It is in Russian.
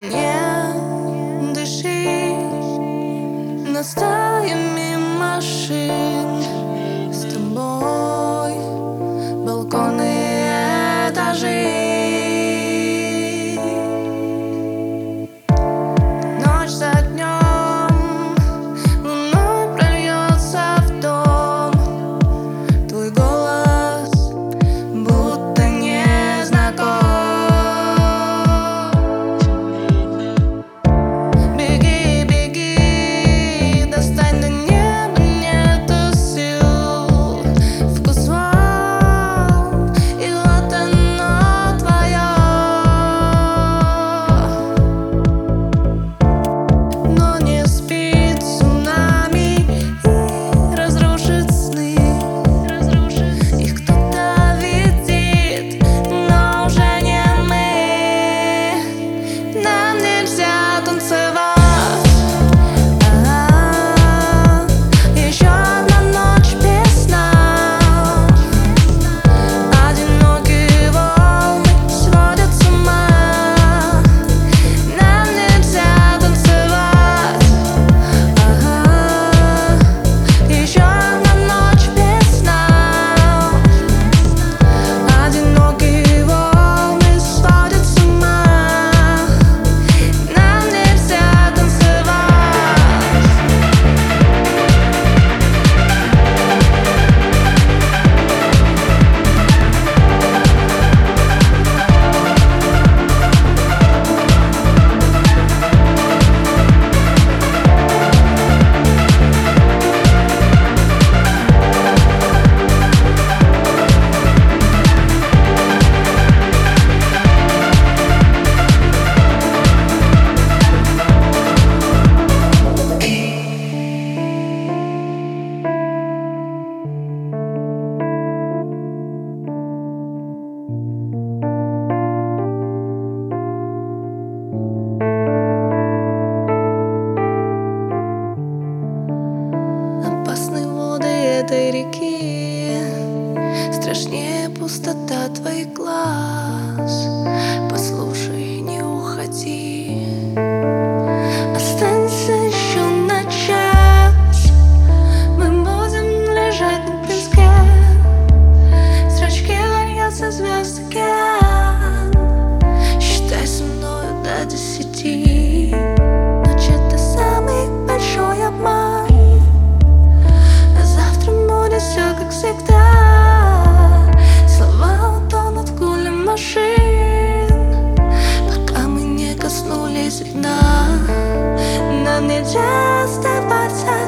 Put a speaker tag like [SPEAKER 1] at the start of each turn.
[SPEAKER 1] Не дыши над стаями машин. С тобой балконы, этажи. Ночь за днем луной прольется в дом. Твой голос будто незнаком. Беги, беги, достань до неба, нету сил. Вкус волн, и вот оно твое. Но не спит цунами и разрушит сны. Их кто-то видит, но уже не мы. Нам нельзя танцевать. Еще одна ночь без сна. Одинокие волны сводят с ума. Нам нельзя танцевать. Еще одна ночь без сна. Одинокие волны сводят с ума. Нам нельзя танцевать. Опасны воды этой реки, страшнее пустота твоих глаз. Послушай, не уходи, останься еще на час. Мы будем лежать на песке, зрачки льется звезд океан. Считай со мною до 10. Ночь — это самый большой обман. Завтра будет все как всегда. Слова утонут в гуле машин, пока мы не коснулись дна. Нам нельзя оставаться